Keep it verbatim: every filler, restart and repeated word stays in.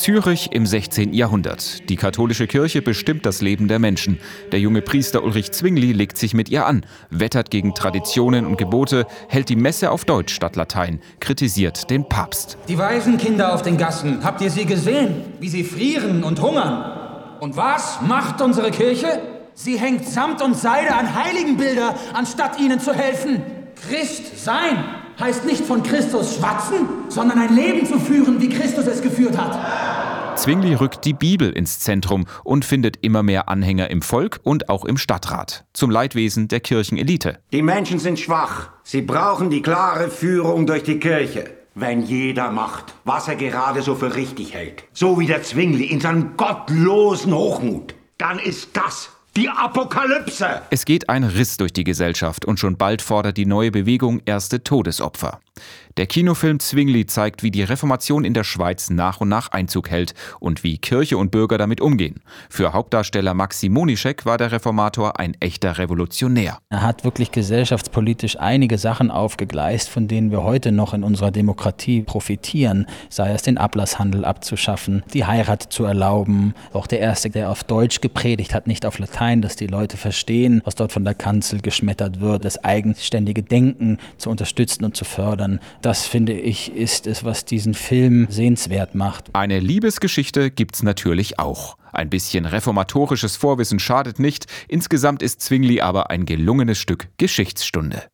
Zürich im sechzehnten Jahrhundert. Die katholische Kirche bestimmt das Leben der Menschen. Der junge Priester Ulrich Zwingli legt sich mit ihr an, wettert gegen Traditionen und Gebote, hält die Messe auf Deutsch statt Latein, kritisiert den Papst. Die Waisenkinder auf den Gassen, habt ihr sie gesehen? Wie sie frieren und hungern. Und was macht unsere Kirche? Sie hängt Samt und Seide an Heiligenbilder, anstatt ihnen zu helfen. Christ sein heißt nicht von Christus schwatzen, sondern ein Leben zu führen, wie Christus es geführt hat. Zwingli rückt die Bibel ins Zentrum und findet immer mehr Anhänger im Volk und auch im Stadtrat. Zum Leidwesen der Kirchenelite. Die Menschen sind schwach. Sie brauchen die klare Führung durch die Kirche. Wenn jeder macht, was er gerade so für richtig hält, so wie der Zwingli in seinem gottlosen Hochmut, dann ist das die Apokalypse! Es geht ein Riss durch die Gesellschaft und schon bald fordert die neue Bewegung erste Todesopfer. Der Kinofilm Zwingli zeigt, wie die Reformation in der Schweiz nach und nach Einzug hält und wie Kirche und Bürger damit umgehen. Für Hauptdarsteller Maxim Monischek war der Reformator ein echter Revolutionär. Er hat wirklich gesellschaftspolitisch einige Sachen aufgegleist, von denen wir heute noch in unserer Demokratie profitieren. Sei es den Ablasshandel abzuschaffen, die Heirat zu erlauben. Auch der Erste, der auf Deutsch gepredigt hat, nicht auf Latein, dass die Leute verstehen, was dort von der Kanzel geschmettert wird. Das eigenständige Denken zu unterstützen und zu fördern. Das, finde ich, ist es, was diesen Film sehenswert macht. Eine Liebesgeschichte gibt's natürlich auch. Ein bisschen reformatorisches Vorwissen schadet nicht. Insgesamt ist Zwingli aber ein gelungenes Stück Geschichtsstunde.